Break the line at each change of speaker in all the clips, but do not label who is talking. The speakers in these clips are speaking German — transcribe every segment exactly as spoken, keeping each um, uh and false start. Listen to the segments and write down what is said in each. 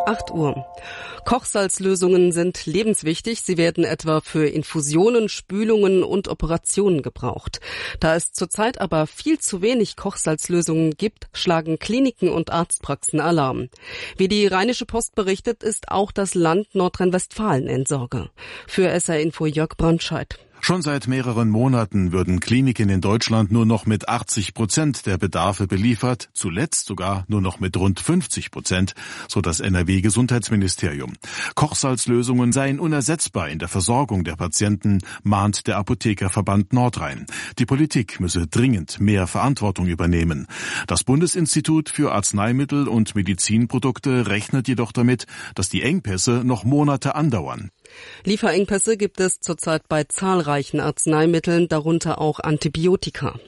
acht Uhr. Kochsalzlösungen sind lebenswichtig. Sie werden etwa für Infusionen, Spülungen und Operationen gebraucht. Da es zurzeit aber viel zu wenig Kochsalzlösungen gibt, schlagen Kliniken und Arztpraxen Alarm. Wie die Rheinische Post berichtet, ist auch das Land Nordrhein-Westfalen in Sorge. Für S R Info Jörg Brandscheid.
Schon seit mehreren Monaten würden Kliniken in Deutschland nur noch mit achtzig Prozent der Bedarfe beliefert, zuletzt sogar nur noch mit rund fünfzig Prozent, so das N R W-Gesundheitsministerium. Kochsalzlösungen seien unersetzbar in der Versorgung der Patienten, mahnt der Apothekerverband Nordrhein. Die Politik müsse dringend mehr Verantwortung übernehmen. Das Bundesinstitut für Arzneimittel und Medizinprodukte rechnet jedoch damit, dass die Engpässe noch Monate andauern.
Lieferengpässe gibt es zurzeit bei zahlreichen Arzneimitteln, darunter auch Antibiotika.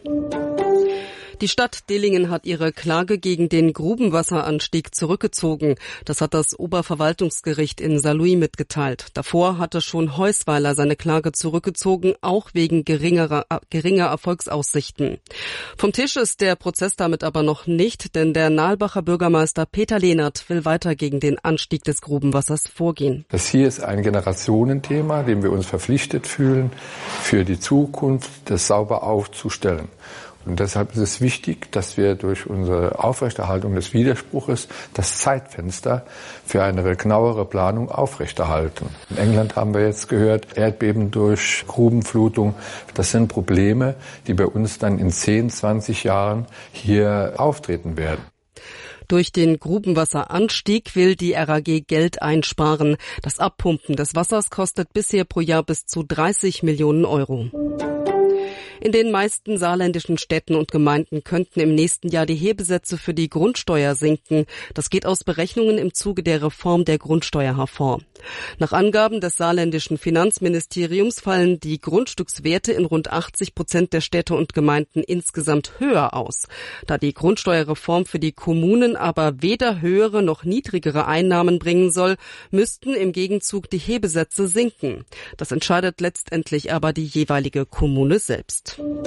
Die Stadt Dillingen hat ihre Klage gegen den Grubenwasseranstieg zurückgezogen. Das hat das Oberverwaltungsgericht in Saarlouis mitgeteilt. Davor hatte schon Heusweiler seine Klage zurückgezogen, auch wegen geringerer, geringer Erfolgsaussichten. Vom Tisch ist der Prozess damit aber noch nicht, denn der Nahlbacher Bürgermeister Peter Lehnert will weiter gegen den Anstieg des Grubenwassers vorgehen.
Das hier ist ein Generationenthema, dem wir uns verpflichtet fühlen, für die Zukunft das sauber aufzustellen. Und deshalb ist es wichtig, dass wir durch unsere Aufrechterhaltung des Widerspruches das Zeitfenster für eine genauere Planung aufrechterhalten. In England haben wir jetzt gehört, Erdbeben durch Grubenflutung. Das sind Probleme, die bei uns dann in zehn, zwanzig Jahren hier auftreten werden.
Durch den Grubenwasseranstieg will die R A G Geld einsparen. Das Abpumpen des Wassers kostet bisher pro Jahr bis zu dreißig Millionen Euro. In den meisten saarländischen Städten und Gemeinden könnten im nächsten Jahr die Hebesätze für die Grundsteuer sinken. Das geht aus Berechnungen im Zuge der Reform der Grundsteuer hervor. Nach Angaben des saarländischen Finanzministeriums fallen die Grundstückswerte in rund achtzig Prozent der Städte und Gemeinden insgesamt höher aus. Da die Grundsteuerreform für die Kommunen aber weder höhere noch niedrigere Einnahmen bringen soll, müssten im Gegenzug die Hebesätze sinken. Das entscheidet letztendlich aber die jeweilige Kommune selbst.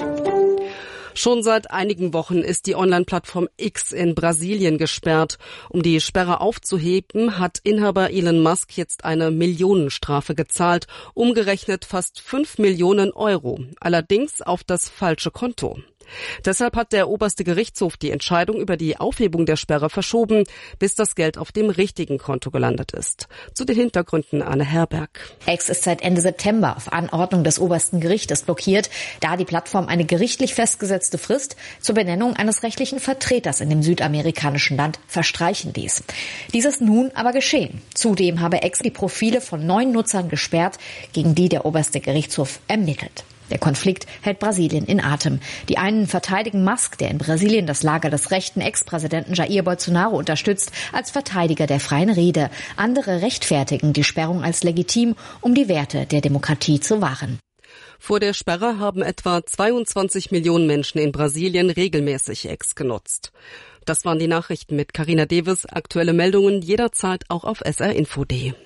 Schon seit einigen Wochen ist die Online-Plattform X in Brasilien gesperrt. Um die Sperre aufzuheben, hat Inhaber Elon Musk jetzt eine Millionenstrafe gezahlt, umgerechnet fast fünf Millionen Euro, allerdings auf das falsche Konto. Deshalb hat der oberste Gerichtshof die Entscheidung über die Aufhebung der Sperre verschoben, bis das Geld auf dem richtigen Konto gelandet ist. Zu den Hintergründen Anne Herberg.
X ist seit Ende September auf Anordnung des obersten Gerichtes blockiert, da die Plattform eine gerichtlich festgesetzte Frist zur Benennung eines rechtlichen Vertreters in dem südamerikanischen Land verstreichen ließ. Dies ist nun aber geschehen. Zudem habe X die Profile von neun Nutzern gesperrt, gegen die der oberste Gerichtshof ermittelt. Der Konflikt hält Brasilien in Atem. Die einen verteidigen Musk, der in Brasilien das Lager des rechten Ex-Präsidenten Jair Bolsonaro unterstützt, als Verteidiger der freien Rede. Andere rechtfertigen die Sperrung als legitim, um die Werte der Demokratie zu wahren.
Vor der Sperre haben etwa zweiundzwanzig Millionen Menschen in Brasilien regelmäßig X genutzt. Das waren die Nachrichten mit Carina Deves. Aktuelle Meldungen jederzeit auch auf S R Info punkt de.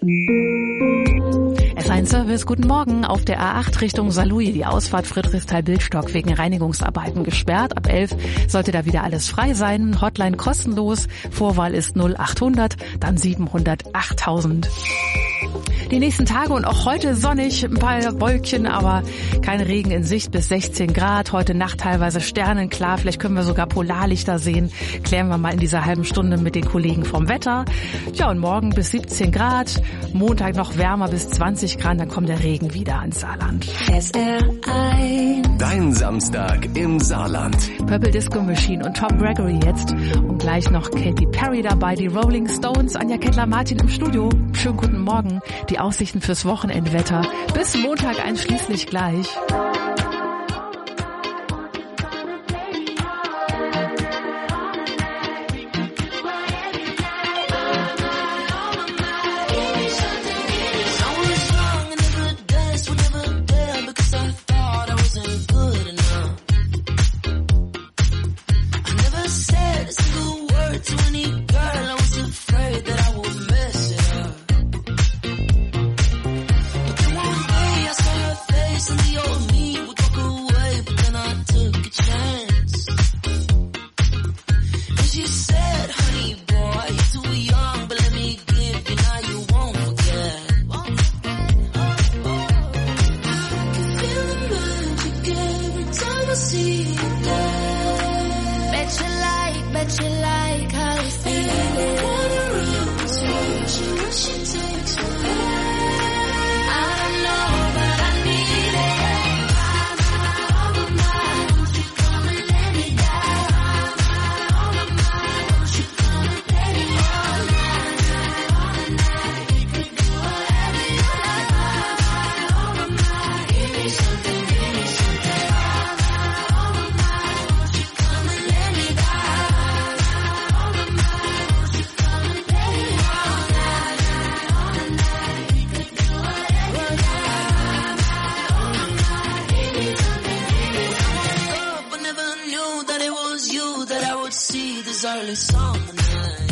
S eins Service, guten Morgen. Auf der A acht Richtung Saarlouis, die Ausfahrt Friedrichsthal-Bildstock wegen Reinigungsarbeiten gesperrt. Ab elf sollte da wieder alles frei sein. Hotline kostenlos. Vorwahl ist null achthundert, dann siebenhundert achttausend. Die nächsten Tage und auch heute sonnig, ein paar Wolkchen, aber kein Regen in Sicht, bis sechzehn Grad. Heute Nacht teilweise sternenklar, vielleicht können wir sogar Polarlichter sehen. Klären wir mal in dieser halben Stunde mit den Kollegen vom Wetter. Ja, und morgen bis siebzehn Grad, Montag noch wärmer bis zwanzig Grad, dann kommt der Regen wieder ins Saarland.
S R eins. Dein Samstag im Saarland.
Purple Disco Machine und Tom Gregory jetzt und gleich noch Katy Perry dabei, die Rolling Stones, Anja Kettler-Martin im Studio. Schönen guten Morgen. Die Aussichten fürs Wochenendwetter. Bis Montag einschließlich gleich.
She said, honey boy, you're too young, but let me give thinking how you won't forget. Can feel the magic every time I see you there. Bet you like, bet you like how you feel it. Wanna run, so what you wish it takes forever. I don't know, but I need it. Oh my, won't you come and let me down? Oh my, won't you come and let me all night, all night. We could do whatever you like. Oh my, give me something, give me something. Oh my, won't you come and let me down? Oh my, won't you come and let me all night, all night. We could do whatever you like. Oh my, give me something, give me something. Oh, but never knew that it was you that I would see this early summer night.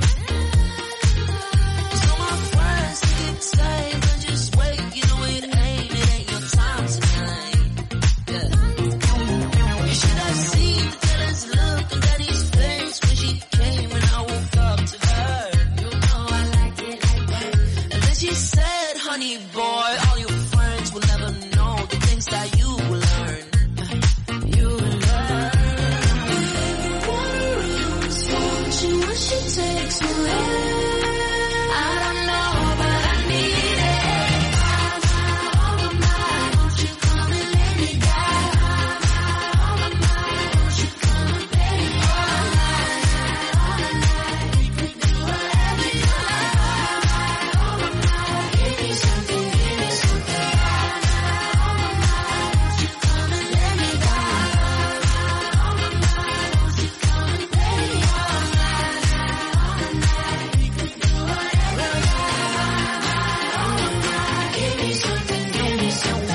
So my friends keep saying, but just wait, you know it ain't, it ain't your time tonight. Yeah. You should have seen the jealous look on Daddy's face when she came and I woke up to her. You know I like it like that. And then she said, honey boy, all your friends will never know the things that you will learn. You will learn. Wanna run, so what you wish it takes forever. I don't know, but I need it. Oh my, won't you come and let me down? Oh my, won't you come and let me all night, all night. We could do whatever you like. Oh my, give me something, give me something. Oh my, won't you come and let me down? Oh my, won't you come and let me all night, all night. We could do whatever you like. Oh my, give me something, give me something.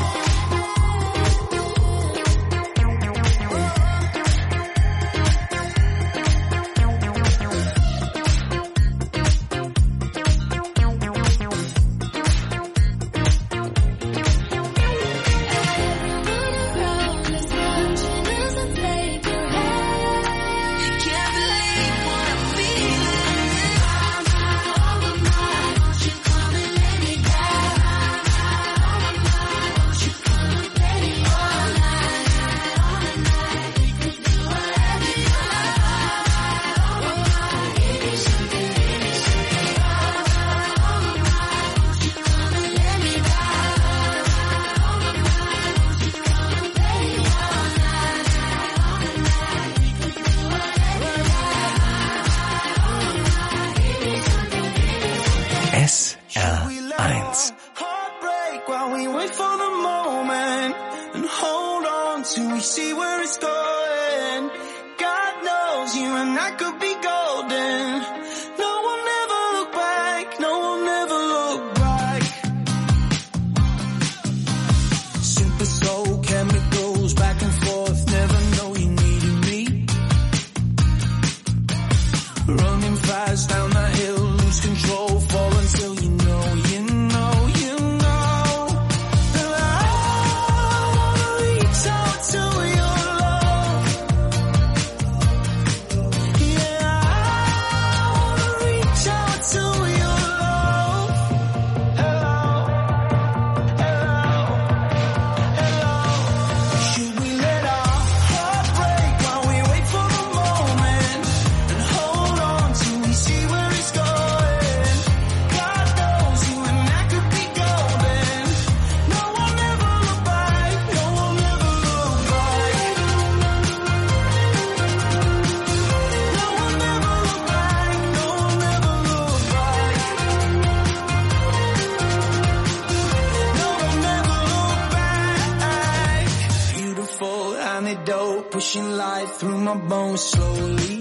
S R eins.
Heartbreak while we wait for the moment and hold on till we see where it's going. God knows you and I could be golden. No one ever look back, no one ever look back. Simple soul chemicals back and forth, never know you needed me. Running fast down the hill, lose control, fall until you know, you know, you know. And I wanna reach out to your love. Yeah, I wanna reach out to your love. Hello, hello, hello. Should we let our heart break while we wait for the moment and hold on till we see where it's going? God knows you and I could be golden. No one ever look back, no one ever look back. No one ever look back, no one ever look back. No one ever look back. Beautiful antidote, pushing life through my bones slowly.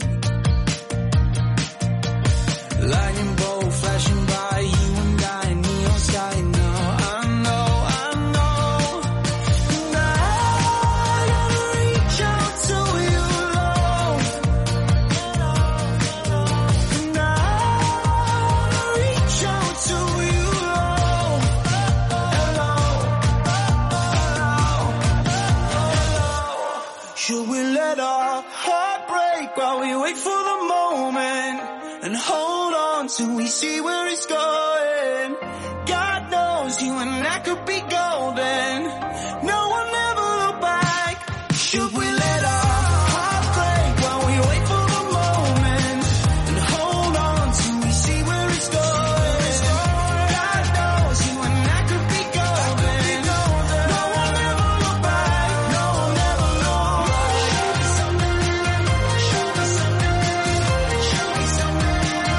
Lightning bolt flashing by, you and I, neon sky now. I know, I know. And I gotta reach out to your love. And I wanna reach out to your love. Hello, hello, hello. Should we let our heart break while we wait for the moment and hold on on till we see where it's going. God knows you and I could be golden. No one ever look back. Should we let our heart break while we wait for the moment and hold on till we see where it's going? God knows you and I could be golden. No one ever look back. No one ever look back. Show me something. Show me something.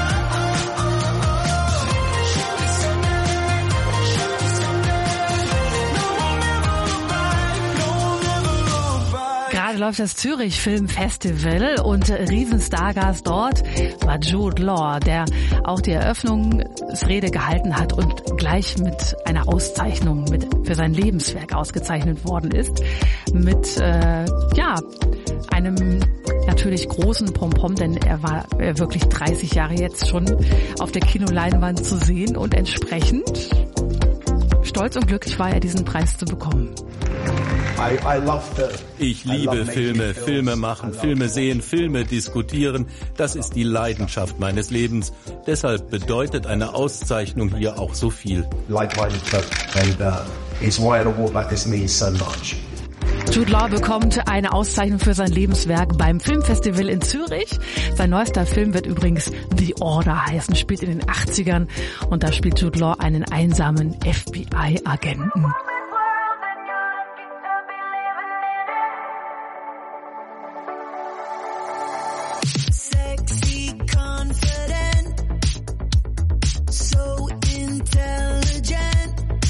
Show me something. Show me something. No one ever look back. No one ever look back.
Gerade läuft das Zürich Film Festival und Riesenstargast dort war Jude Law, der auch die Eröffnungsrede gehalten hat und gleich mit einer Auszeichnung mit für sein Lebenswerk ausgezeichnet worden ist. Mit äh, ja einem natürlich großen Pompom, denn er war äh, wirklich dreißig Jahre jetzt schon auf der Kinoleinwand zu sehen und entsprechend stolz und glücklich war er, diesen Preis zu bekommen.
Ich liebe Filme, Filme machen, Filme sehen, Filme diskutieren. Das ist die Leidenschaft meines Lebens. Deshalb bedeutet eine Auszeichnung hier auch so viel.
Jude Law bekommt eine Auszeichnung für sein Lebenswerk beim Filmfestival in Zürich. Sein neuester Film wird übrigens The Order heißen, spielt in den achtzigern und da spielt Jude Law einen einsamen F B I-Agenten.
Sexy, confident, so intelligent.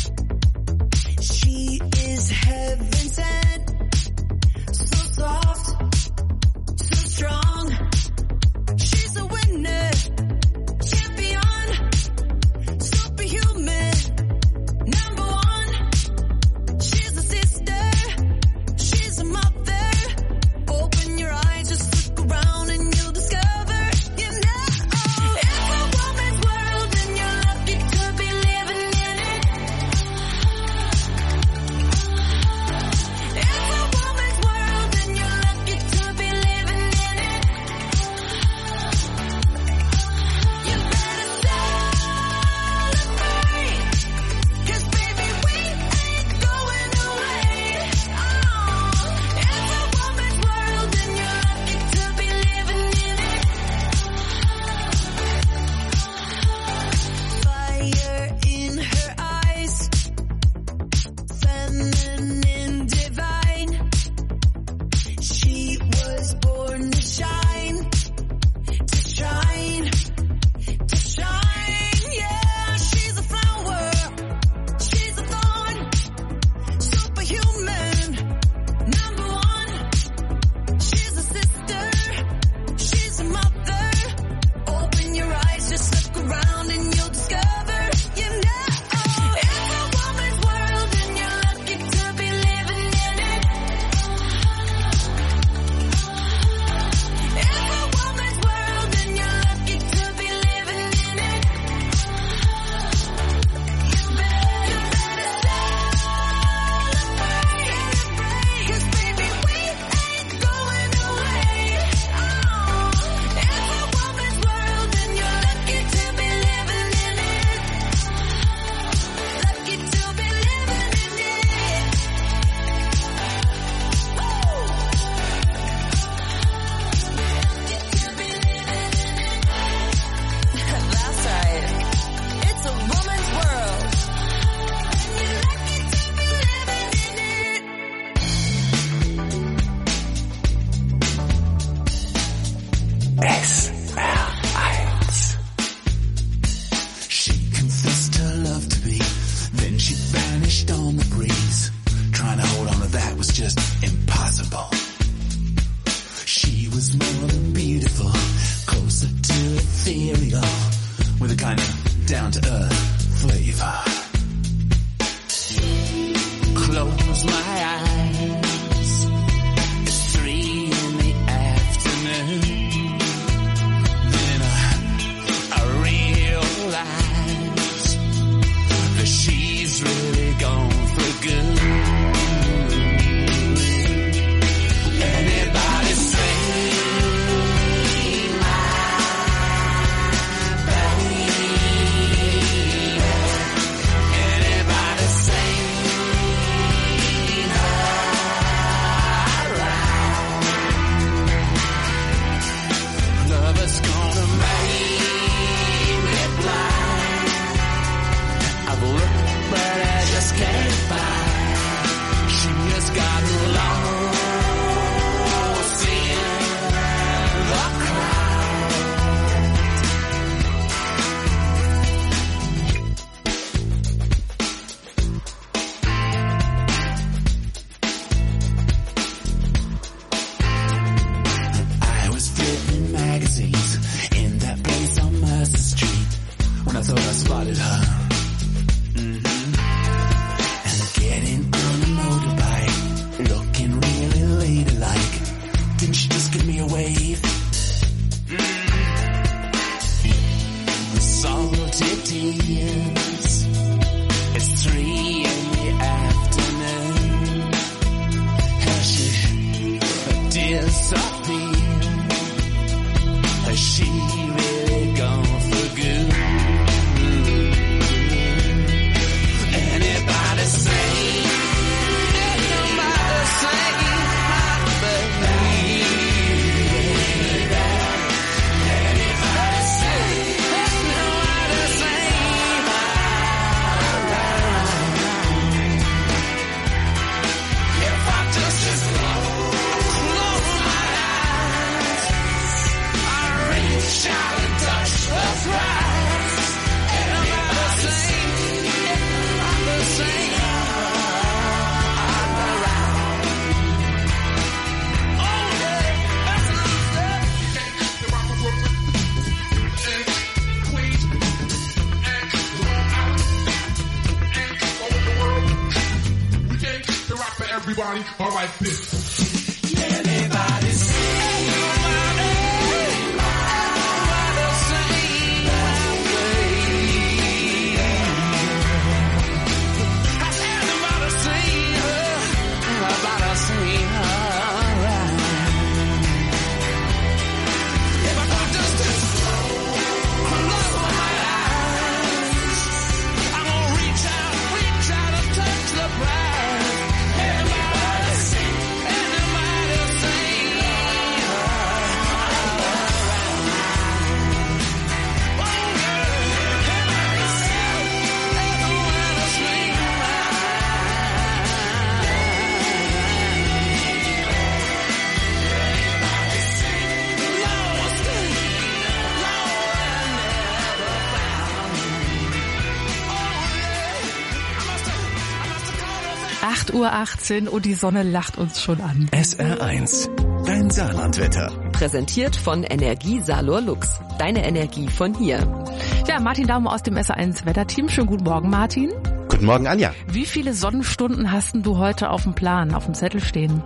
She is heaven sent, so soft, so strong. She's a winner, champion, superhuman, number one. She's a sister, she's a mother. Open your eyes, just look around and you'll discover, you know, it's a woman's world and you're lucky to be living in it. It's a woman's world and you're lucky to be living in it. You better celebrate, 'cause baby we ain't going away. Oh, it's a woman's world and you're lucky to be living in it. Fire in her eyes, feminine, divine. She was born to shine, to shine, to shine. Yeah, she's a flower, she's a thorn, superhuman, number one. She's a sister, she's a mother. Open your eyes, just look around and you'll discover, you know, it's a woman's world and you're lucky to be living in it. It's a woman's world and you're lucky to be living in it. You better, better celebrate, 'cause baby we ain't going away. Oh, it's a woman's world and you're lucky to be living in it. Lucky to be living in it. Woo! Lucky to be living in it. That's right. It's a woman's world. And you're lucky to be living in it.
S R eins.
She confessed her love to me, then she vanished on the breeze. Trying to hold on to that was just impossible. She was more than beautiful, closer to ethereal, with a kind of down-to-earth flavor. Close my eyes, it's three in the afternoon. Then I, I realize that she's really gone for good. Anybody say my baby? tears. It's three in the afternoon. Has she disappeared? Has she really gone for good? Anybody say? Nobody say my baby. Anybody say? Nobody say my baby. If I just close my eyes, I reach out and touch the prize. Anybody say? Anybody say?
Everybody, all right, this.
Anybody say?
acht Uhr achtzehn und die Sonne lacht uns schon an.
S R eins, dein Saarlandwetter.
Präsentiert von Energie Salor Lux. Deine Energie von hier.
Ja, Martin Daumen aus dem S R eins Wetterteam. Schönen guten Morgen, Martin.
Guten Morgen, Anja.
Wie viele Sonnenstunden hast denn du heute auf dem Plan, auf dem Zettel stehen?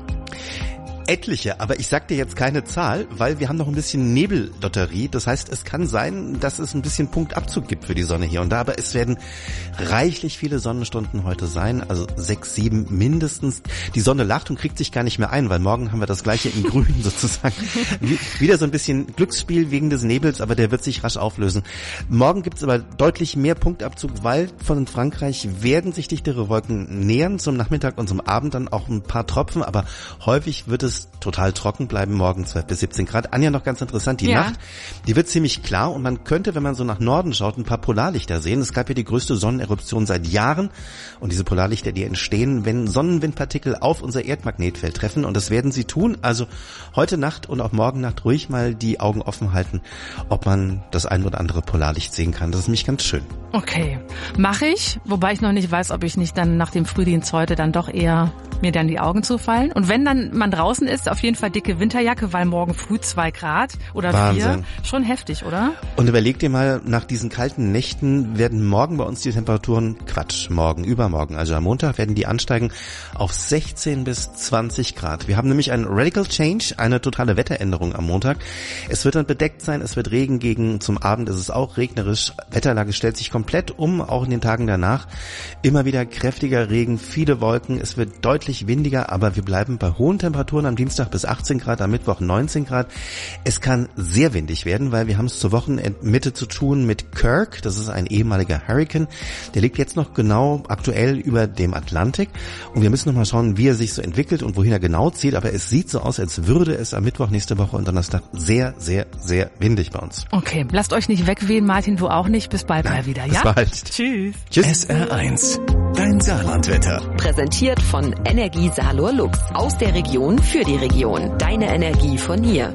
Etliche, aber ich sag dir jetzt keine Zahl, weil wir haben noch ein bisschen Nebellotterie. Das heißt, es kann sein, dass es ein bisschen Punktabzug gibt für die Sonne hier und da, aber es werden reichlich viele Sonnenstunden heute sein, also sechs, sieben mindestens. Die Sonne lacht und kriegt sich gar nicht mehr ein, weil morgen haben wir das gleiche in Grün sozusagen. Wieder so ein bisschen Glücksspiel wegen des Nebels, aber der wird sich rasch auflösen. Morgen gibt's aber deutlich mehr Punktabzug, weil von Frankreich werden sich dichtere Wolken nähern, zum Nachmittag und zum Abend dann auch ein paar Tropfen, aber häufig wird es total trocken bleiben, morgen zwölf bis siebzehn Grad. Anja, noch ganz interessant, die
ja.
Nacht, die wird ziemlich klar und man könnte, wenn man so nach Norden schaut, ein paar Polarlichter sehen. Es gab ja die größte Sonneneruption seit Jahren und diese Polarlichter, die entstehen, wenn Sonnenwindpartikel auf unser Erdmagnetfeld treffen und das werden sie tun. Also heute Nacht und auch morgen Nacht ruhig mal die Augen offen halten, ob man das ein oder andere Polarlicht sehen kann. Das ist nämlich ganz schön.
Okay, mache ich, wobei ich noch nicht weiß, ob ich nicht dann nach dem Frühdienst heute dann doch eher mir dann die Augen zufallen. Und wenn dann man draußen ist, auf jeden Fall dicke Winterjacke, weil morgen früh zwei Grad oder
Wahnsinn.
vier. Schon heftig, oder?
Und überleg dir mal, nach diesen kalten Nächten werden morgen bei uns die Temperaturen, Quatsch, morgen, übermorgen, also am Montag werden die ansteigen auf sechzehn bis zwanzig Grad. Wir haben nämlich einen Radical Change, eine totale Wetteränderung am Montag. Es wird dann bedeckt sein, es wird Regen gegen, zum Abend ist es auch regnerisch. Wetterlage stellt sich komplett um, auch in den Tagen danach. Immer wieder kräftiger Regen, viele Wolken, es wird deutlich windiger, aber wir bleiben bei hohen Temperaturen am Dienstag bis achtzehn Grad, am Mittwoch neunzehn Grad. Es kann sehr windig werden, weil wir haben es zur Wochenmitte zu tun mit Kirk. Das ist ein ehemaliger Hurrikan. Der liegt jetzt noch genau aktuell über dem Atlantik. Und wir müssen noch mal schauen, wie er sich so entwickelt und wohin er genau zieht. Aber es sieht so aus, als würde es am Mittwoch nächste Woche und Donnerstag sehr, sehr, sehr windig bei uns.
Okay, lasst euch nicht wegwehen, Martin, du auch nicht. Bis bald mal wieder, ja?
Bis bald.
Tschüss.
Tschüss. S R eins, dein Saarlandwetter.
Präsentiert von Energie Salor Lux. Aus der Region für die Region. Deine Energie von hier.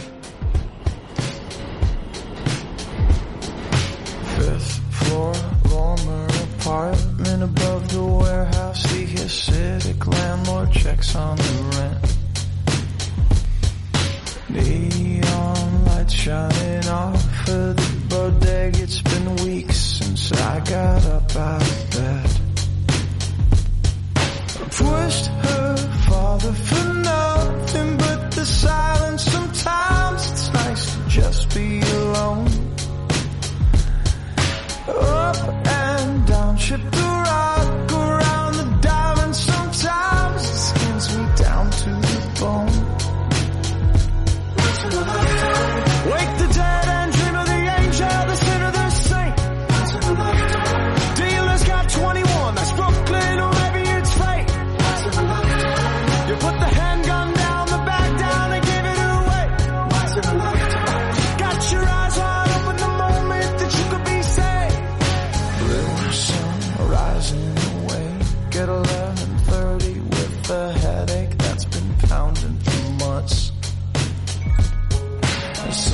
Fifth floor, Walmer apartment above the warehouse. The acidic landlord checks on the rent. Neon lights shining off of the bodega. It's been weeks since I got up out of bed. Pushed her father for nothing but the silence. Sometimes it's nice to just be alone. Oh,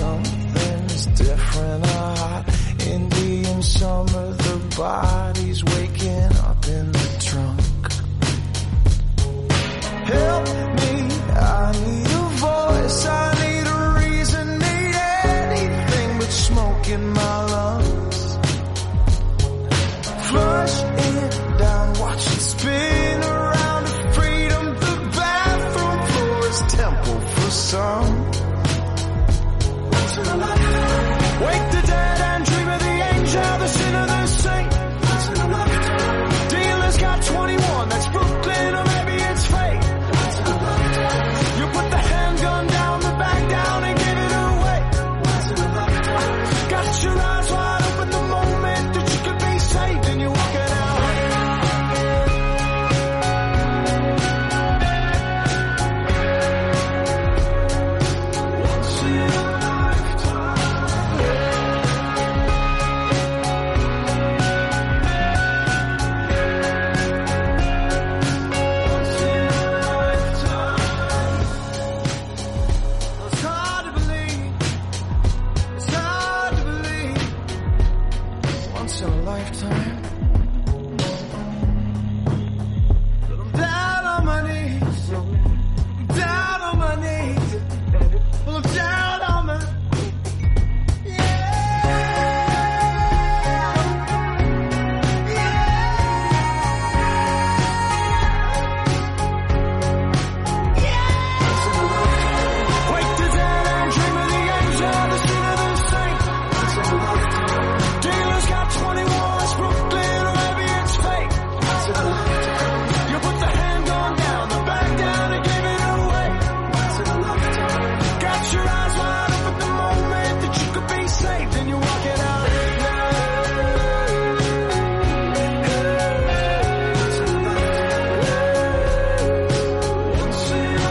something's different. A hot Indian summer, the body's waking up in the trunk. Help me, I need a voice, I need a reason, need anything but smoke in my lungs. Flush it down, watch it spin around to freedom. The bathroom floor is temple for some. Wake the dead and dream of the angel, the sinner, the saint. Dealer's got twenty-one, that's Brooklyn or maybe it's fate. You put the handgun down, the bag down and give it away. Got your eyes wide open the moment that you could be saved and you're walking out. Once in a It's hard to believe, it's hard to believe. Once in a lifetime. But I'm down on my knees, I'm down on my knees. Well, I'm down on my Wake the dead and dream of the angel, the sinner, the saint. Dealer's got twenty-one, it's Brooklyn or maybe it's fate. You put the handgun down, the bag down and give it away. Got your eyes wide open the moment that you could be saved and you're walking out. Once in a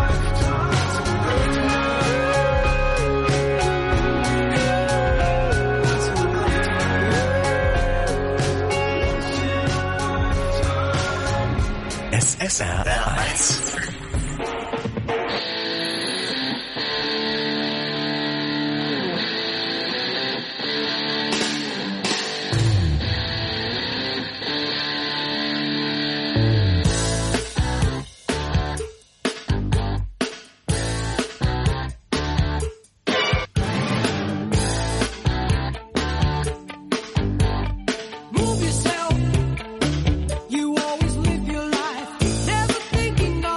S S R eins.
Move yourself. You always live your life, never thinking of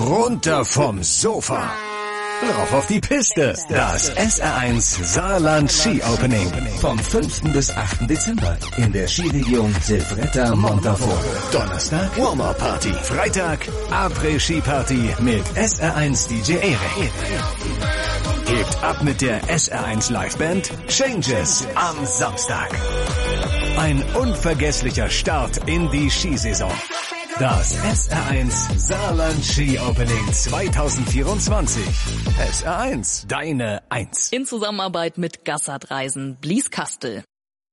runter vom Sofa. Rauf auf die Piste. Das S R eins Saarland Ski Opening. Vom fünften bis achten Dezember in der Skiregion Silvretta Montafort. Donnerstag Warm-Up Party. Freitag Après-Ski Party mit S R eins D J Erik. Hebt ab mit der S R eins Liveband Changes am Samstag. Ein unvergesslicher Start in die Skisaison. Das S R eins Saarland Ski Opening zwanzig vierundzwanzig. S R eins, deine Eins.
In Zusammenarbeit mit Gassert Reisen, Blieskastel.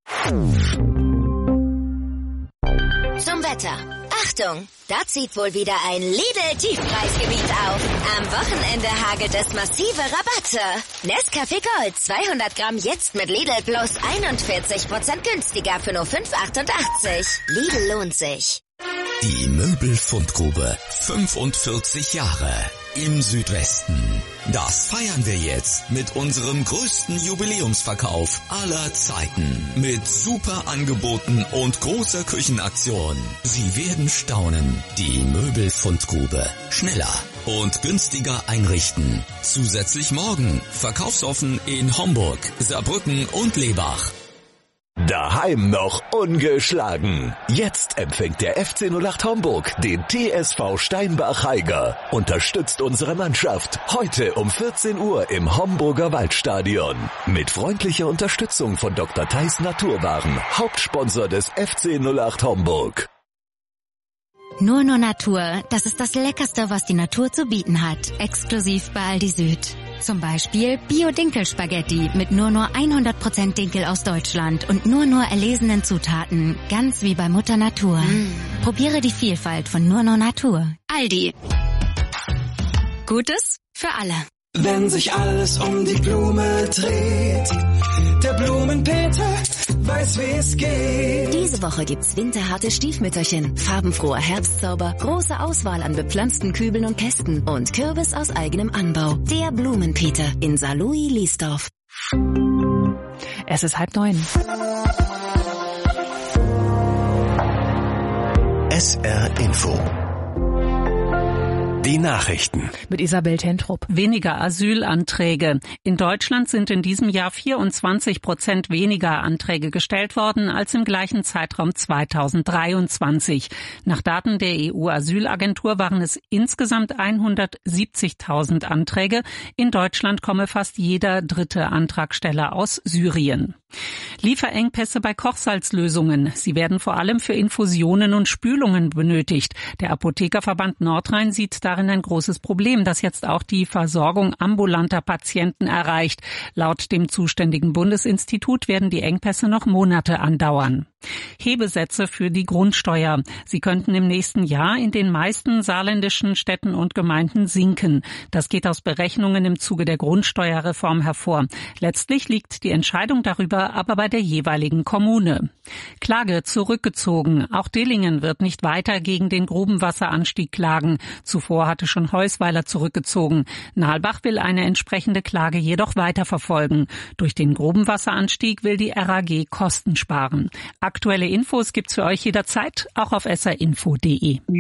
Zum Wetter. Achtung, da zieht wohl wieder ein Lidl-Tiefpreisgebiet auf. Am Wochenende hagelt es massive Rabatte. Nescafé Gold zweihundert Gramm jetzt mit Lidl Plus einundvierzig Prozent günstiger für nur fünf achtundachtzig. Lidl lohnt sich.
Die Möbelfundgrube. fünfundvierzig Jahre im Südwesten. Das feiern wir jetzt mit unserem größten Jubiläumsverkauf aller Zeiten. Mit super Angeboten und großer Küchenaktion. Sie werden staunen. Die Möbelfundgrube. Schneller und günstiger einrichten. Zusätzlich morgen verkaufsoffen in Homburg, Saarbrücken und Lebach.
Daheim noch ungeschlagen. Jetzt empfängt der F C null acht Homburg den T S V Steinbach-Heiger. Unterstützt unsere Mannschaft heute um vierzehn Uhr im Homburger Waldstadion. Mit freundlicher Unterstützung von Doktor Theis Naturwaren, Hauptsponsor des F C null acht Homburg.
Nur nur Natur, das ist das Leckerste, was die Natur zu bieten hat. Exklusiv bei Aldi Süd. Zum Beispiel Bio-Dinkel-Spaghetti mit nur nur hundert Prozent Dinkel aus Deutschland und nur nur erlesenen Zutaten. Ganz wie bei Mutter Natur. Mm. Probiere die Vielfalt von nur nur Natur. Aldi. Gutes für alle.
Wenn sich alles um die Blume dreht, der Blumenpeter weiß, wie es geht.
Diese Woche gibt's winterharte Stiefmütterchen, farbenfroher Herbstzauber, große Auswahl an bepflanzten Kübeln und Kästen und Kürbis aus eigenem Anbau. Der Blumenpeter in Saarlouis-Liesdorf.
Es ist halb neun.
S R Info. Die Nachrichten.
Mit Isabel Tentrup.
Weniger Asylanträge. In Deutschland sind in diesem Jahr vierundzwanzig Prozent weniger Anträge gestellt worden als im gleichen Zeitraum zweitausenddreiundzwanzig. Nach Daten der E U-Asylagentur waren es insgesamt hundertsiebzigtausend Anträge. In Deutschland komme fast jeder dritte Antragsteller aus Syrien. Lieferengpässe bei Kochsalzlösungen. Sie werden vor allem für Infusionen und Spülungen benötigt. Der Apothekerverband Nordrhein sieht darin ein großes Problem, das jetzt auch die Versorgung ambulanter Patienten erreicht. Laut dem zuständigen Bundesinstitut werden die Engpässe noch Monate andauern. Hebesätze für die Grundsteuer. Sie könnten im nächsten Jahr in den meisten saarländischen Städten und Gemeinden sinken. Das geht aus Berechnungen im Zuge der Grundsteuerreform hervor. Letztlich liegt die Entscheidung darüber aber bei der jeweiligen Kommune. Klage zurückgezogen. Auch Dillingen wird nicht weiter gegen den Grubenwasseranstieg klagen. Zuvor hatte schon Heusweiler zurückgezogen. Nalbach will eine entsprechende Klage jedoch weiterverfolgen. Durch den Grubenwasseranstieg will die R A G Kosten sparen. Aktuelle Infos gibt's für euch jederzeit, auch auf s r info punkt d e.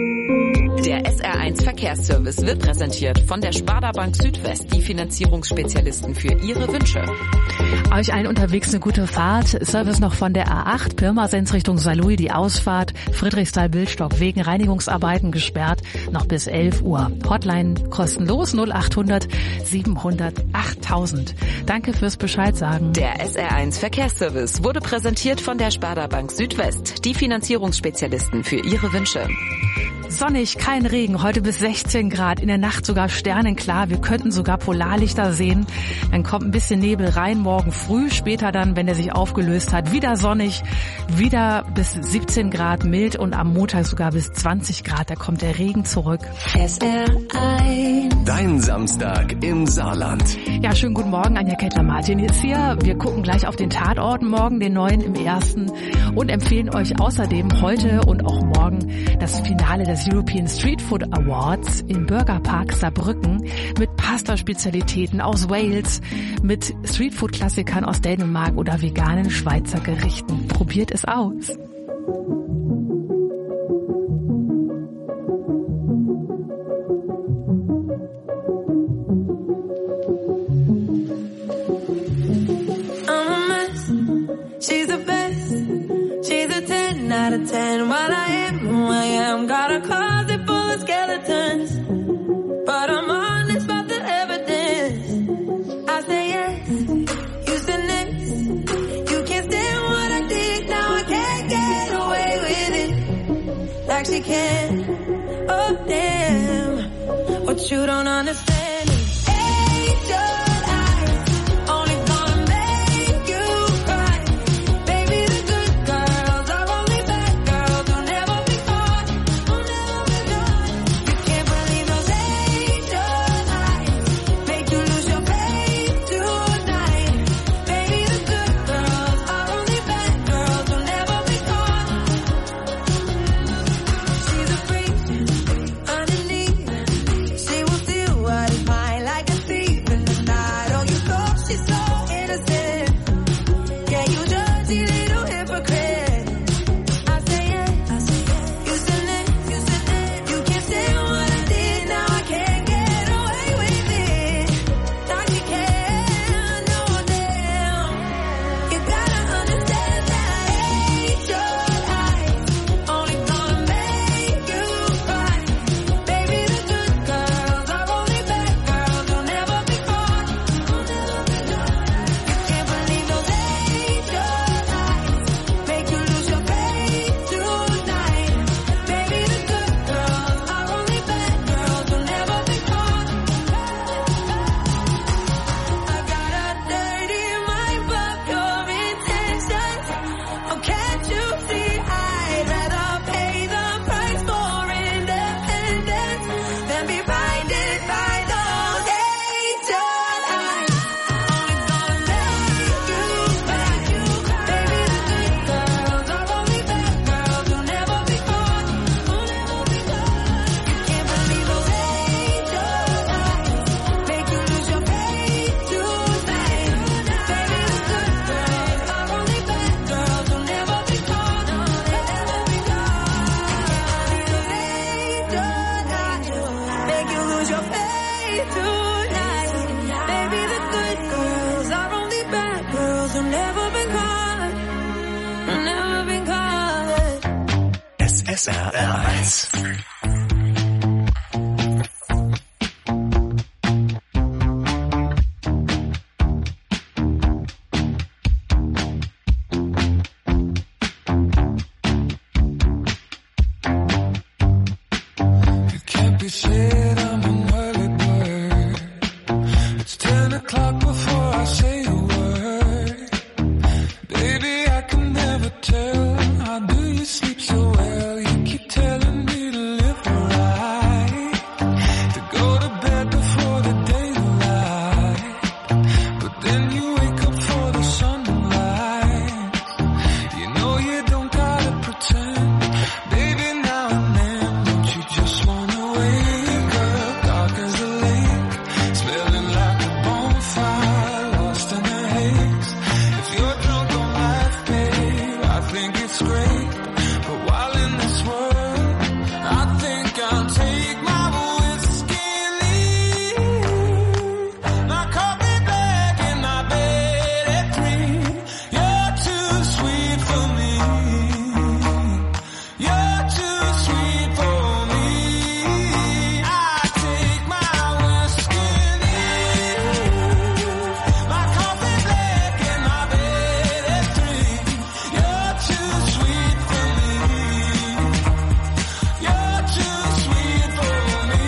Der S R eins Verkehrsservice wird präsentiert von der Sparda Bank Südwest, die Finanzierungsspezialisten für Ihre Wünsche.
Euch allen unterwegs eine gute Fahrt. Service noch von der A acht, Pirmasens Richtung Saarlouis, die Ausfahrt, Friedrichsthal-Bildstock wegen Reinigungsarbeiten gesperrt, noch bis elf Uhr. Hotline kostenlos null achthundert siebenhundert achttausend. Danke fürs Bescheid sagen.
Der S R eins Verkehrsservice wurde präsentiert von der Sparda Bank Südwest, die Finanzierungsspezialisten für Ihre Wünsche.
Sonnig, kein Regen, heute bis sechzehn Grad, in der Nacht sogar sternenklar, wir könnten sogar Polarlichter sehen. Dann kommt ein bisschen Nebel rein, morgen früh, später dann, wenn der sich aufgelöst hat, wieder sonnig, wieder bis siebzehn Grad mild und am Montag sogar bis zwanzig Grad, da kommt der Regen zurück.
S R eins.
Dein Samstag im Saarland.
Ja, schönen guten Morgen, Anja Kettler-Martin ist hier. Wir gucken gleich auf den Tatort morgen, den neuen im ersten, und empfehlen euch außerdem heute und auch morgen das Finale des European Street Food Awards im Burgerpark Saarbrücken mit Pasta-Spezialitäten aus Wales, mit Streetfood-Klassikern aus Dänemark oder veganen Schweizer Gerichten. Probiert es aus.
She's a ten out of ten. While I am who I am, got a closet full of skeletons, but I'm honest about the evidence. I say yes, you said next. You can't stand what I did, now I can't get away with it like she can. Oh damn, what you don't understand is angel eyes only gonna make you cry. Baby, the good girls are only bad girls who'll never be caught, who'll never be caught. You can't believe those angel eyes make you lose your faith tonight. Baby, the good girls are only bad girls who'll never be caught. She's a freak underneath. She will steal what is mine like a thief in the night. Oh, you thought she's so innocent. Yeah, you dirty little hypocrite. I say yes, you said next. You can't stand what I did, now I can't get away with it like you can. No, damn, you gotta understand that angel eyes only gonna make you cry. Baby, the good girls are only bad girls who'll never be caught, who'll never be caught. You can't believe those angel eyes make you lose your faith tonight. Baby, the good girls are only bad girls who'll never be caught. I got a dirty mind, but pure intentions. Oh, can't you see I'd rather pay the price for independence than be blinded by those angel eyes. Only gonna make you cry. Baby, the good girls are only bad girls who'll never be caught, who'll never be caught. You can't believe those angel eyes make you lose your faith tonight. Baby, the good girls are only bad girls who'll never be caught, they'll never be caught. Those angel eyes make you lose your faith tonight. Baby, the good girls are only bad girls who'll never be caught, who'll never be caught.
S S R eins.
It can't be said I'm an early bird. It's ten o'clock before I say a word. Baby, I can never tell. How do you sleep so well? You keep telling me to live right, to go to bed before the daylight. But then you wake up for the sunlight. You know you don't gotta pretend. Baby, now and then, don't you just wanna wake up dark as a lake, smelling like a bonfire, lost in the haze. If you're drunk on life, babe, I think it's great. But while in this world, I think I'll take my whiskey and leave. My coffee back in my bed at three. You're too sweet for me. You're too sweet for me. I take my whiskey and leave. My coffee black in my bed at three. You're too sweet for me. You're too sweet for me.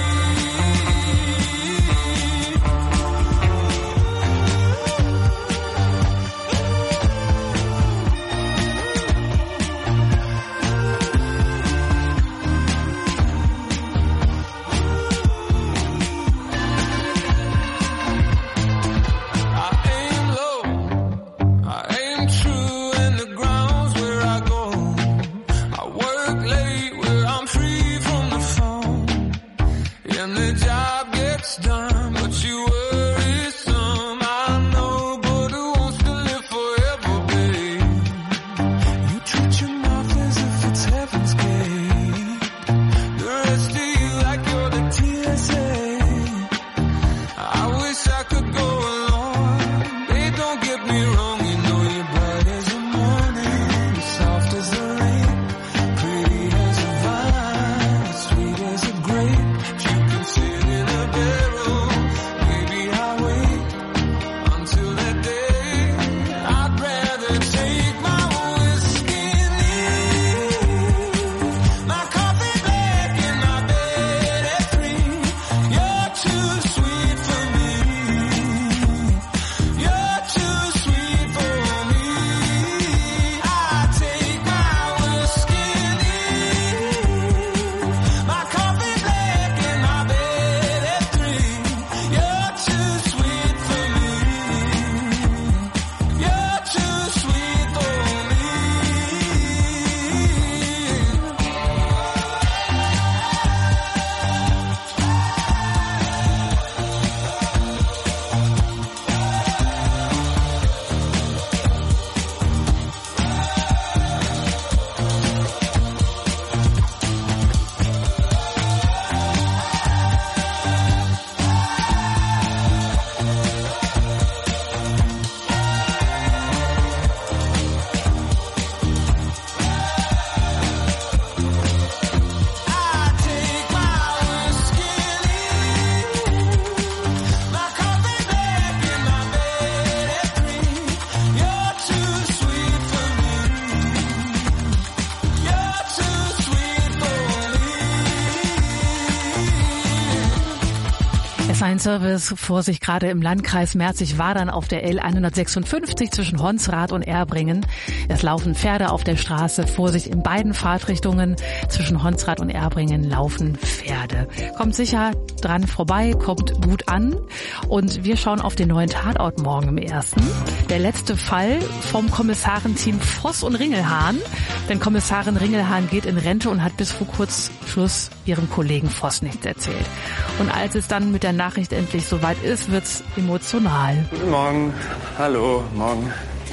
S-Bahn-Service vor sich gerade im Landkreis Merzig-Wadern auf der L hundertsechsundfünfzig zwischen Honsrath und Erbringen. Es laufen Pferde auf der Straße. Vorsicht in beiden Fahrtrichtungen. Zwischen Honsrath und Erbringen laufen Pferde. Kommt sicher dran vorbei, kommt gut an. Und wir schauen auf den neuen Tatort morgen im ersten. Der letzte Fall vom Kommissarenteam Voss und Ringelhahn. Denn Kommissarin Ringelhahn geht in Rente und hat bis vor kurz Schluss ihrem Kollegen Voss nichts erzählt. Und als es dann mit der Nachricht endlich soweit ist, wird's emotional.
Guten Morgen. Hallo, morgen.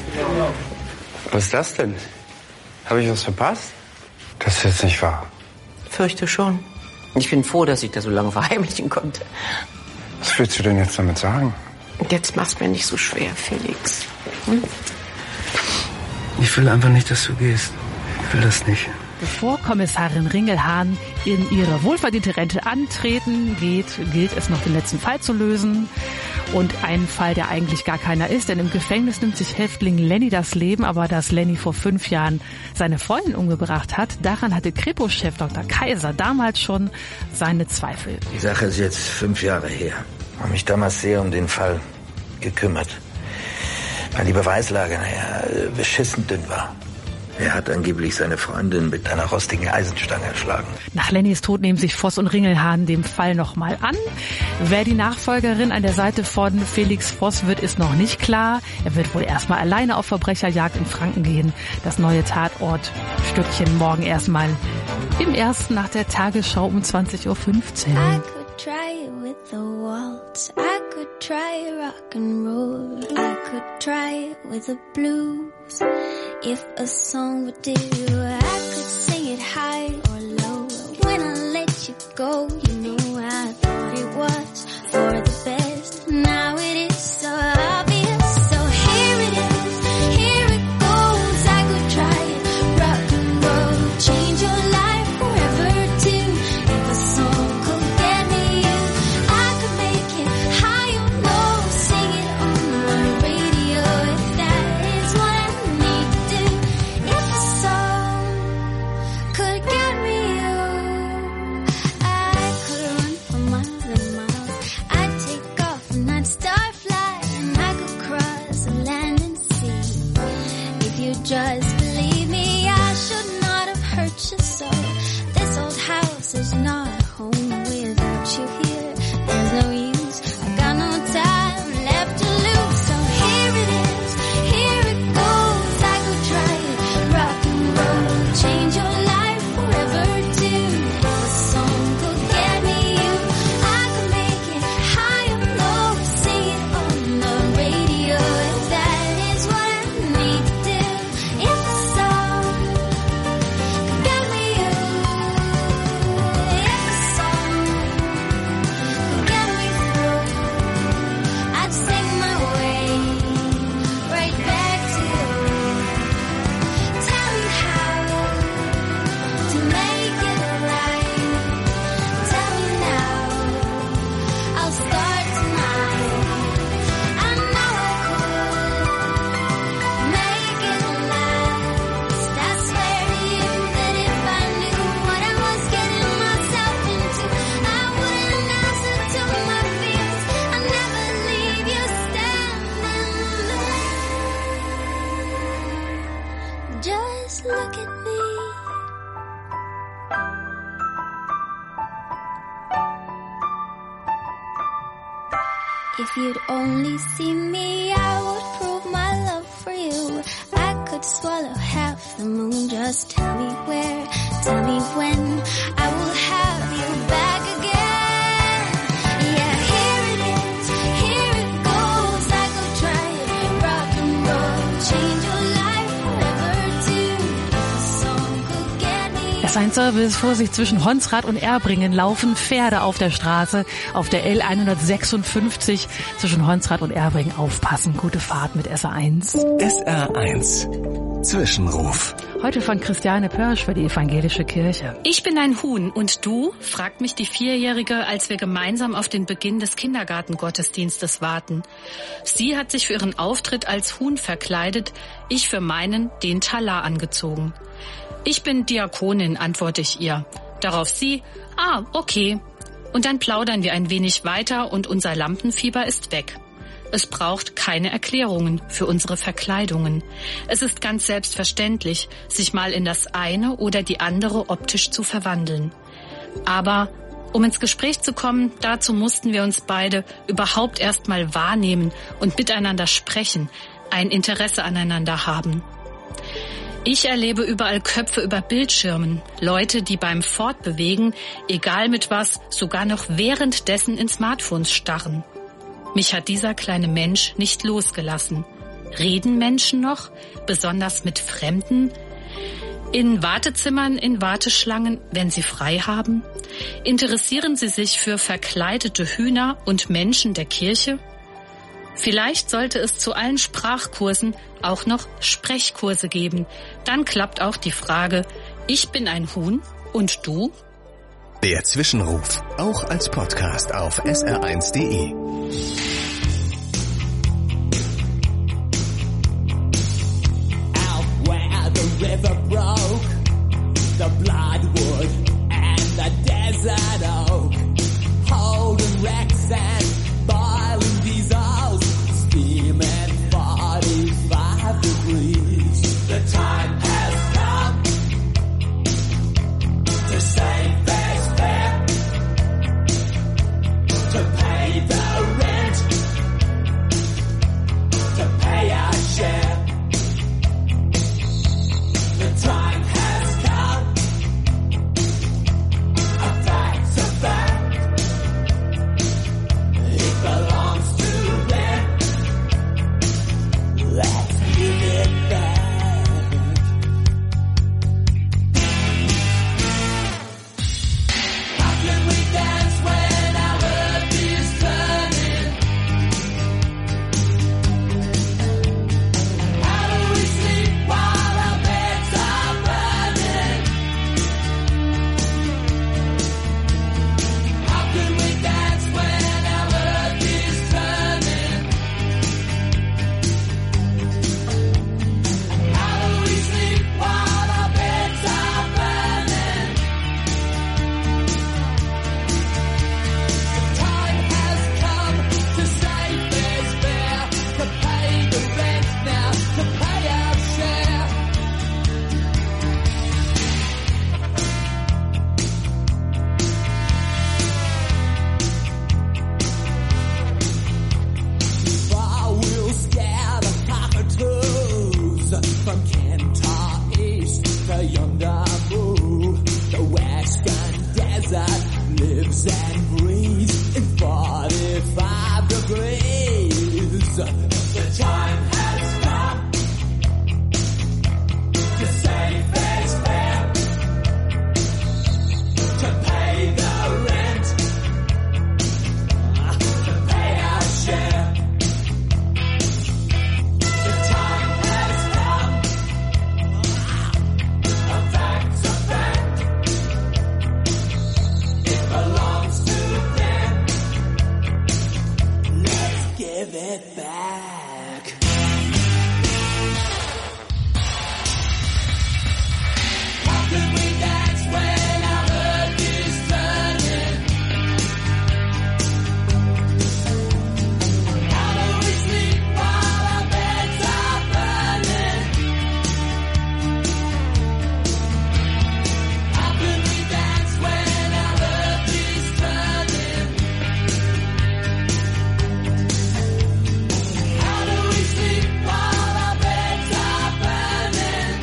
Was ist das denn? Habe ich was verpasst? Das ist jetzt nicht wahr.
Fürchte schon. Ich bin froh, dass ich das so lange verheimlichen konnte.
Was willst du denn jetzt damit sagen?
Jetzt mach's mir nicht so schwer, Felix. Hm?
Ich will einfach nicht, dass du gehst. Ich will das nicht.
Bevor Kommissarin Ringelhahn in ihre wohlverdiente Rente antreten geht, gilt es noch den letzten Fall zu lösen. Und ein Fall, der eigentlich gar keiner ist, denn im Gefängnis nimmt sich Häftling Lenny das Leben, aber dass Lenny vor fünf Jahren seine Freundin umgebracht hat, daran hatte Kripo-Chef Doktor Kaiser damals schon seine Zweifel.
Die Sache ist jetzt fünf Jahre her. Ich habe mich damals sehr um den Fall gekümmert, weil die Beweislage, naja, beschissen dünn war. Er hat angeblich seine Freundin mit einer rostigen Eisenstange erschlagen.
Nach Lennys Tod nehmen sich Voss und Ringelhahn dem Fall nochmal an. Wer die Nachfolgerin an der Seite von Felix Voss wird, ist noch nicht klar. Er wird wohl erstmal alleine auf Verbrecherjagd in Franken gehen. Das neue Tatortstückchen morgen erstmal im ersten nach der Tagesschau um zwanzig Uhr fünfzehn.
I could try it with the waltz. I could try rock and roll. I could try it with the blues. If a song would do, I could sing it high or low. When I let you go, you know I thought it was for the best. Now it is so obvious. So here it is, here it goes. I could try it, rock and roll, change your life forever too. If a song could get me you, I could make it high or low, sing it on the radio. If that is what I need to do, if a song could get me you, I could run for miles and miles. I'd take off and I'd start flying. I could cross the land and sea. If you just believe me, I should not have hurt you so. This old house is not a home without you here. There's no use, I got no time left to lose. So here it is, here it goes. I could try it, rock and roll, change your life forever too. If a song could get me you, I could make it high or low, sing it on the radio. If that is what I need to do, if a song could get me you, if a song could get me through, I'd sing my way right back to you. Tell me how to make it right. Tell me now, I'll start tonight. I know I could make it last. I swear to you that if I knew what I was getting myself into, I wouldn't answer to my fears. I'd never leave you standing there. Just look at me. If you'd only see me, I would prove my love for you. I could swallow half the moon. Just tell me where, tell me when. I will have you back again. Yeah, here it is, here it goes. I could try it, rock and roll, change your life forever too. If a song could get me.
Es ist ein Service. Vorsicht, zwischen Honsrath und Erbringen laufen Pferde auf der Straße. Auf der L hundertsechsundfünfzig zwischen Honsrath und Erbringen. Aufpassen. Gute Fahrt mit S R eins.
S R eins Zwischenruf.
Heute von Christiane Pörsch für die Evangelische Kirche.
Ich bin ein Huhn und du? Fragt mich die Vierjährige, als wir gemeinsam auf den Beginn des Kindergartengottesdienstes warten. Sie hat sich für ihren Auftritt als Huhn verkleidet, ich für meinen den Talar angezogen. Ich bin Diakonin, antworte ich ihr. Darauf sie, ah, okay. Und dann plaudern wir ein wenig weiter und unser Lampenfieber ist weg. Es braucht keine Erklärungen für unsere Verkleidungen. Es ist ganz selbstverständlich, sich mal in das eine oder die andere optisch zu verwandeln. Aber um ins Gespräch zu kommen, dazu mussten wir uns beide überhaupt erst mal wahrnehmen und miteinander sprechen, ein Interesse aneinander haben. Ich erlebe überall Köpfe über Bildschirmen, Leute, die beim Fortbewegen, egal mit was, sogar noch währenddessen in Smartphones starren. Mich hat dieser kleine Mensch nicht losgelassen. Reden Menschen noch, besonders mit Fremden? In Wartezimmern, in Warteschlangen, wenn sie frei haben? Interessieren sie sich für verkleidete Hühner und Menschen der Kirche? Vielleicht sollte es zu allen Sprachkursen auch noch Sprechkurse geben. Dann klappt auch die Frage, ich bin ein Huhn und du?
Der Zwischenruf, auch als Podcast auf S R eins Punkt de.
Out where the river broke, the bloodwood and the desert oak, holding wrecks and boiling diesels, steaming forty-five degrees. The time has come to save this fair, to pay the rent, to pay our share. The time has come, a fact's a fact, it belongs to them, let's give it back. How can we dance when our earth is turning? How do we sleep while our beds are burning? How can we dance when our earth is turning? How do we sleep while our beds are burning? The time has come to save this fair, to pay the rent now, to pay our share. Far we'll scare the cockatoos from Kentar East to yonder Moo. The western desert lives and breathes in forty-five degrees. The time has come to save this fair, to pay the rent, to pay our share. The time has come, a fact's a fact, it belongs to them, let's give it back. How can we dance when our earth is turning? How do we sleep while our beds are burning? How can we dance when our earth is turning? How do we sleep while our beds are burning?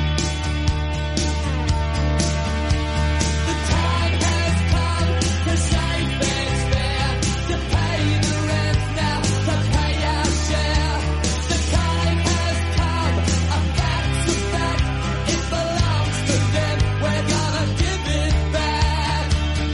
The time has come to save this fair, to pay the rent now, to pay our share. The time has come, a fact's a fact, it belongs to them, we're gonna give it back.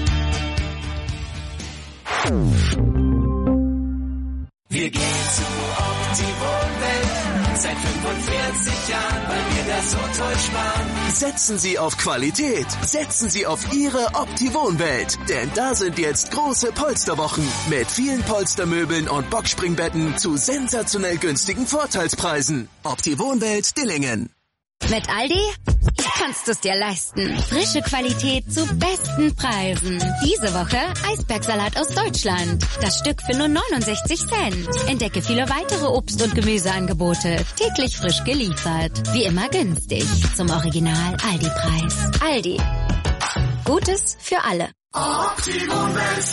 Wir gehen zu Opti-Wohnwelt. Seit fünfundvierzig Jahren, weil wir das so toll sparen. Setzen Sie auf Qualität. Setzen Sie auf Ihre Opti-Wohnwelt. Denn da sind jetzt große Polsterwochen. Mit vielen Polstermöbeln und Boxspringbetten zu sensationell günstigen Vorteilspreisen. Opti-Wohnwelt Dillingen.
Mit Aldi
kannst du es dir leisten. Frische Qualität zu besten Preisen. Diese Woche Eisbergsalat aus Deutschland. Das Stück für nur neunundsechzig Cent. Entdecke viele weitere Obst- und Gemüseangebote. Täglich frisch geliefert. Wie immer günstig. Zum Original Aldi-Preis. Aldi. Gutes für alle.
Opti-Wohnwelt.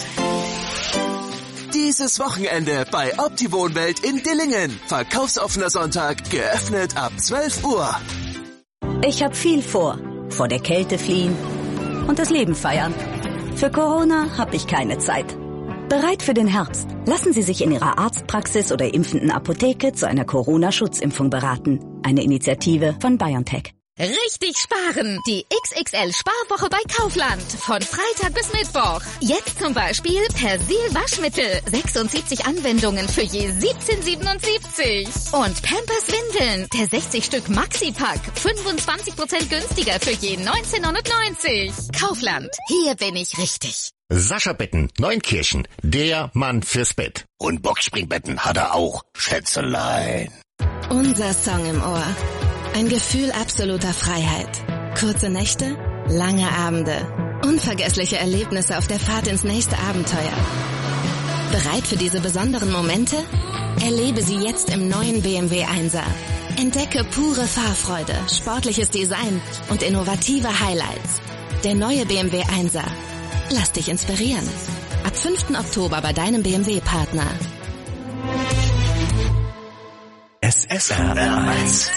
Dieses Wochenende bei Opti-Wohnwelt in Dillingen. Verkaufsoffener Sonntag, geöffnet ab zwölf Uhr.
Ich hab viel vor. Vor der Kälte fliehen und das Leben feiern. Für Corona hab ich keine Zeit. Bereit für den Herbst. Lassen Sie sich in Ihrer Arztpraxis oder impfenden Apotheke zu einer Corona-Schutzimpfung beraten. Eine Initiative von BioNTech.
Richtig sparen! Die X X L-Sparwoche bei Kaufland. Von Freitag bis Mittwoch. Jetzt zum Beispiel Persil Waschmittel. sechsundsiebzig Anwendungen für je siebzehn siebenundsiebzig. Und Pampers Windeln. Der sechzig Stück Maxi-Pack. fünfundzwanzig Prozent günstiger für je neunzehn neunundneunzig. Kaufland. Hier bin ich richtig.
Sascha Betten, Neunkirchen. Der Mann fürs Bett. Und Boxspringbetten hat er auch. Schätzelein.
Unser Song im Ohr. Ein Gefühl absoluter Freiheit. Kurze Nächte, lange Abende. Unvergessliche Erlebnisse auf der Fahrt ins nächste Abenteuer. Bereit für diese besonderen Momente? Erlebe sie jetzt im neuen B M W Einser. Entdecke pure Fahrfreude, sportliches Design und innovative Highlights. Der neue B M W Einser. Lass dich inspirieren. Ab fünften Oktober bei deinem B M W-Partner.
S S R eins.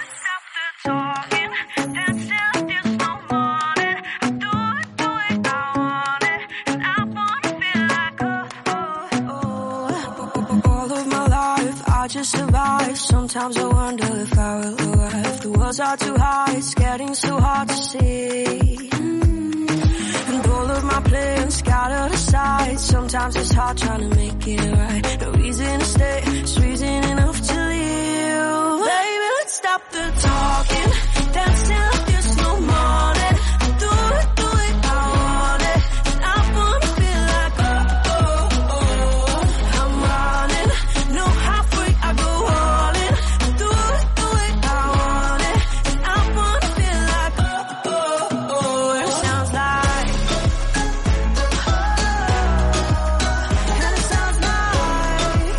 Just survive. Sometimes I wonder if I will arrive. The walls are too high, it's getting so hard to see. And all of my plans scattered aside. Sometimes it's hard trying to make it right. No reason to stay, it's reason enough to leave. Baby, let's stop the talking, dancing like there's no morning. Do it, do it, I want it. And I wanna feel like oh, oh, oh. I'm running, no halfway. I go all in, do it, do it, I want it. And I wanna feel like oh, oh, oh. And it sounds like, and it sounds like,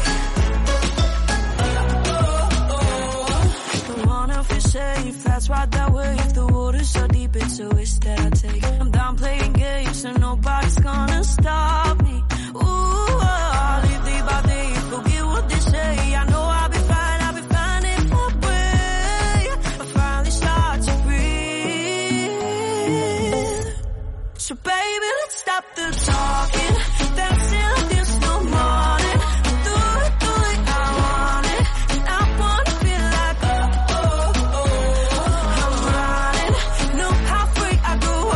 oh, oh. Don't wanna feel safe, that's right that way. If the water's so deep, it's a risk that I take. I'm done playing games, and nobody's gonna stop me. Ooh, oh, live day by day, forget what they say. I know I'll be fine, I'll be fine if I pray. I finally start to breathe. So baby, let's stop the talking, dancing like there's no morning. Do it, do it, I want it. And I wanna feel like oh, oh, oh. I'm running, no halfway, I go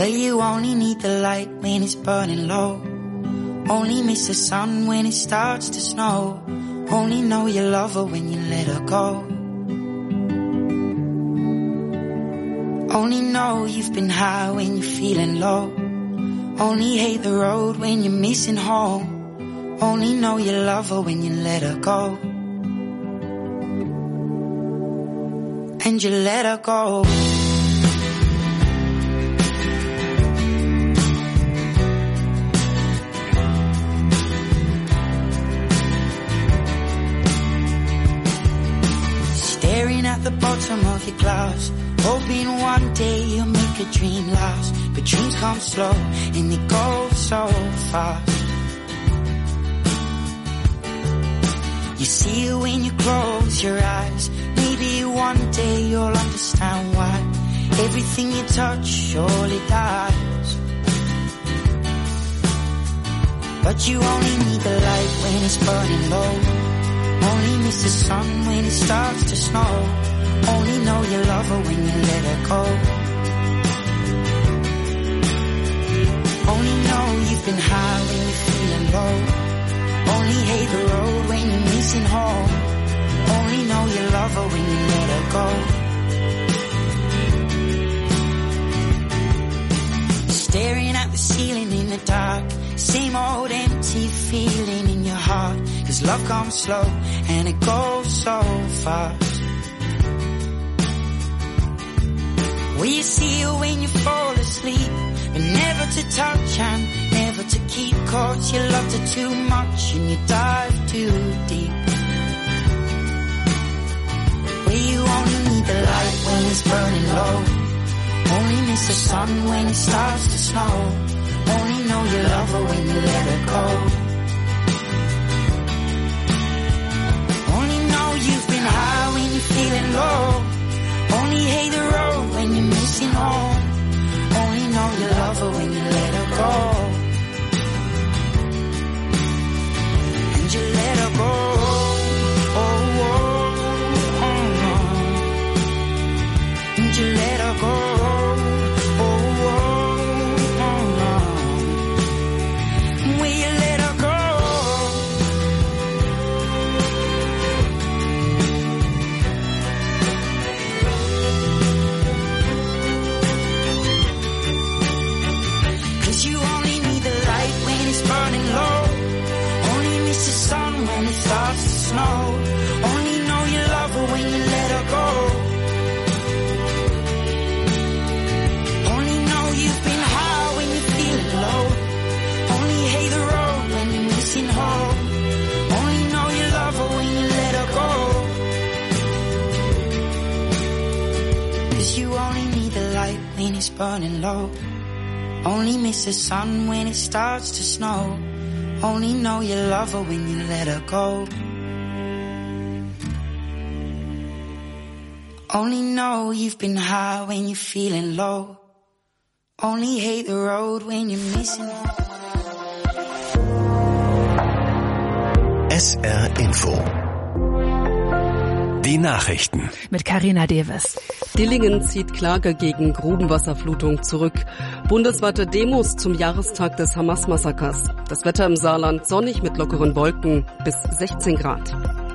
Well, you only need the light when it's burning low. Only miss the sun when it starts to snow. Only know you love her when you let her go. Only know you've been high when you're feeling low. Only hate the road when you're missing home. Only know you love her when you let her go. And you let her go. Staring at the bottom of your glass, hoping one day you'll make a dream last. But dreams come slow and they go so fast. You see it when you close your eyes. Maybe one day you'll understand why everything you touch surely dies. But you only need the light when it's burning low. Only miss the sun when it starts to snow. Only know you love her when you let her go. Only know you've been high when you're feeling low. Only hate the road when you're missing home. Only know you love her when you let her go. Staring at the ceiling in the dark. Same old empty feeling in your heart. Cause love comes slow and it goes so fast. Will you see her when you fall asleep? But never to touch and never to keep. Cause you loved her too much and you dive too deep. Where you only need the light when it's burning low. Only miss the sun when it starts to snow. Only know you love her when you let her go. Only know you've been high when you're feeling low. Only hate the road when you're missing home. Only know you love her when you let her go. And you let her go. Oh, oh, oh, oh. And you let her go. Starts to snow. Only know you love her when you let her go. Only know you've been high when you're feeling low. Only hate the road when you're missing home. Only know you love her when you let her go. Cause you only need the light when it's burning low. Only miss the sun when it starts to snow. Only know you love her when you let her go. Only know you've been high when you're feeling low. Only hate the road when you're missing her.
S R Info. Die Nachrichten.
Mit Carina Deves.
Dillingen zieht Klage gegen Grubenwasserflutung zurück. Bundesweite Demos zum Jahrestag des Hamas-Massakers. Das Wetter im Saarland sonnig mit lockeren Wolken bis sechzehn Grad.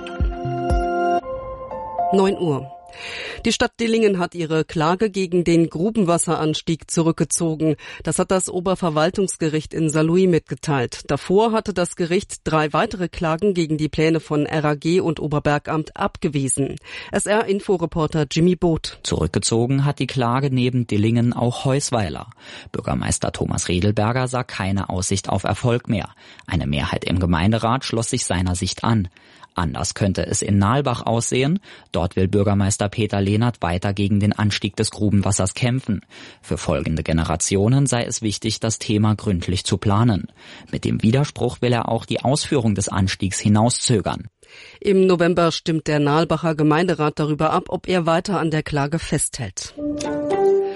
neun Uhr. Die Stadt Dillingen hat ihre Klage gegen den Grubenwasseranstieg zurückgezogen. Das hat das Oberverwaltungsgericht in Saarlouis mitgeteilt. Davor hatte das Gericht drei weitere Klagen gegen die Pläne von R A G und Oberbergamt abgewiesen. S R-Inforeporter Jimmy Both.
Zurückgezogen hat die Klage neben Dillingen auch Heusweiler. Bürgermeister Thomas Redelberger sah keine Aussicht auf Erfolg mehr. Eine Mehrheit im Gemeinderat schloss sich seiner Sicht an. Anders könnte es in Nalbach aussehen. Dort will Bürgermeister Peter Lehnert weiter gegen den Anstieg des Grubenwassers kämpfen. Für folgende Generationen sei es wichtig, das Thema gründlich zu planen. Mit dem Widerspruch will er auch die Ausführung des Anstiegs hinauszögern.
Im November stimmt der Nalbacher Gemeinderat darüber ab, ob er weiter an der Klage festhält.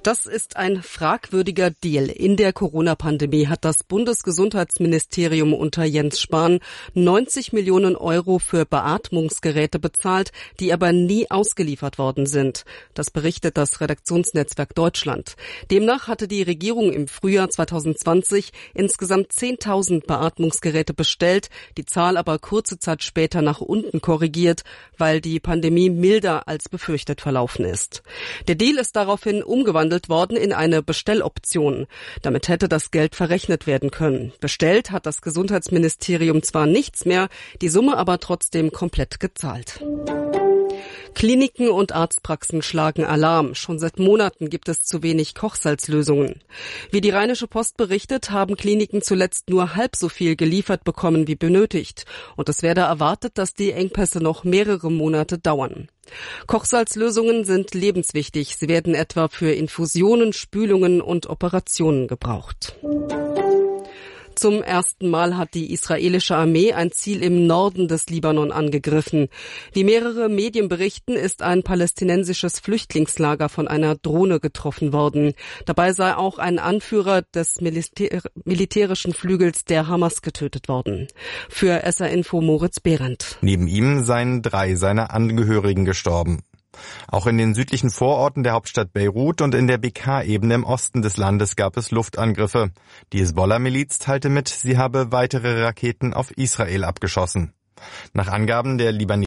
Das ist ein fragwürdiger Deal. In der Corona-Pandemie hat das Bundesgesundheitsministerium unter Jens Spahn neunzig Millionen Euro für Beatmungsgeräte bezahlt, die aber nie ausgeliefert worden sind. Das berichtet das Redaktionsnetzwerk Deutschland. Demnach hatte die Regierung im Frühjahr zwanzig zwanzig insgesamt zehntausend Beatmungsgeräte bestellt, die Zahl aber kurze Zeit später nach unten korrigiert, weil die Pandemie milder als befürchtet verlaufen ist. Der Deal ist daraufhin umgewandelt worden in eine Bestelloption. Damit hätte das Geld verrechnet werden können. Bestellt hat das Gesundheitsministerium zwar nichts mehr, die Summe aber trotzdem komplett gezahlt. Kliniken und Arztpraxen schlagen Alarm. Schon seit Monaten gibt es zu wenig Kochsalzlösungen. Wie die Rheinische Post berichtet, haben Kliniken zuletzt nur halb so viel geliefert bekommen wie benötigt. Und es werde erwartet, dass die Engpässe noch mehrere Monate dauern. Kochsalzlösungen sind lebenswichtig. Sie werden etwa für Infusionen, Spülungen und Operationen gebraucht. Zum ersten Mal hat die israelische Armee ein Ziel im Norden des Libanon angegriffen. Wie mehrere Medien berichten, ist ein palästinensisches Flüchtlingslager von einer Drohne getroffen worden. Dabei sei auch ein Anführer des Militär- militärischen Flügels der Hamas getötet worden. Für S R Info Moritz Behrendt.
Neben ihm seien drei seiner Angehörigen gestorben. Auch in den südlichen Vororten der Hauptstadt Beirut und in der B K-Ebene im Osten des Landes gab es Luftangriffe. Die Hisbollah-Miliz teilte mit, sie habe weitere Raketen auf Israel abgeschossen. Nach Angaben der Libanesen